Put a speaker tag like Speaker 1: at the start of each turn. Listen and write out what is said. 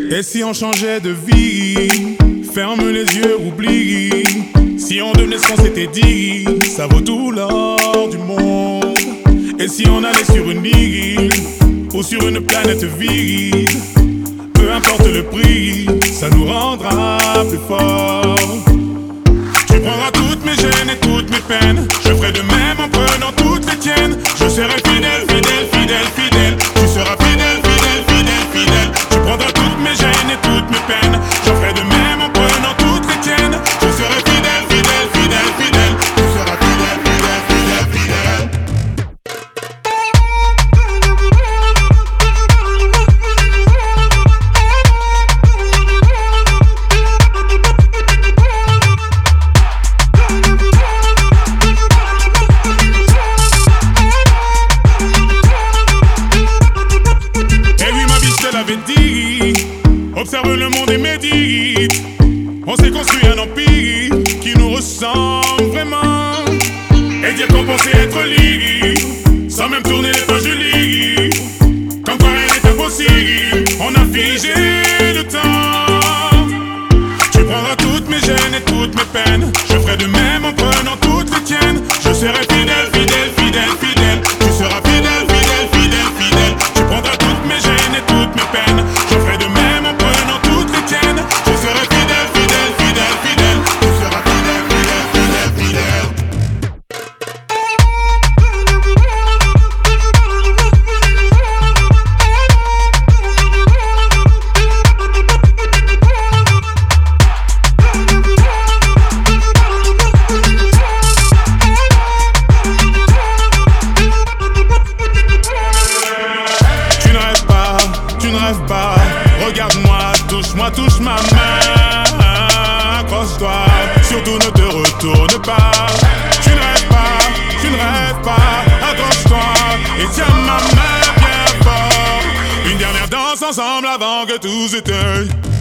Speaker 1: Et si on changeait de vie? Ferme les yeux, oublie. Si on devenait ce qu'on s'était dit, ça vaut tout l'or du monde. Et si on allait sur une île ou sur une planète vide, peu importe le prix, ça nous rendra plus forts. Tu prendras toutes mes gênes et toutes mes peines, je ferai de même en prenant toutes les tiennes. Je serai fidèle, fidèle, fidèle, fidèle. Tu seras fidèle, fidèle, fidèle, fidèle. Tu prendras toutes mes gênes et toutes mes peines, je ferai de même en prenant toutes les tiennes. Je serai fidèle, fidèle, fidèle, fidèle. Tu seras fidèle, fidèle, fidèle, fidèle. Observe le monde et médite. On s'est construit un empire qui nous ressemble vraiment. Et dire qu'on pensait être libre, sans même tourner les pages du livre. Comme quoi rien n'est impossible, on a figé le temps. Tu prendras toutes mes gênes et toutes mes peines, je ferai de même en prenant toutes les tiennes. Je serai fidèle, fidèle, fidèle, fidèle. Tu seras fidèle, fidèle, fidèle, fidèle. Tu prendras toutes mes gênes et toutes mes peines, je ferai de même en prenant toutes les tiennes. Je serai fidèle, fidèle, fidèle, fidèle. Tu seras fidèle, fidèle, fidèle, fidèle. Pas. Regarde-moi, touche-moi, touche ma main. Accroche-toi, surtout ne te retourne pas. Tu ne rêves pas, tu ne rêves pas. Accroche-toi et tiens ma main bien fort. Une dernière danse ensemble avant que tout s'éteigne.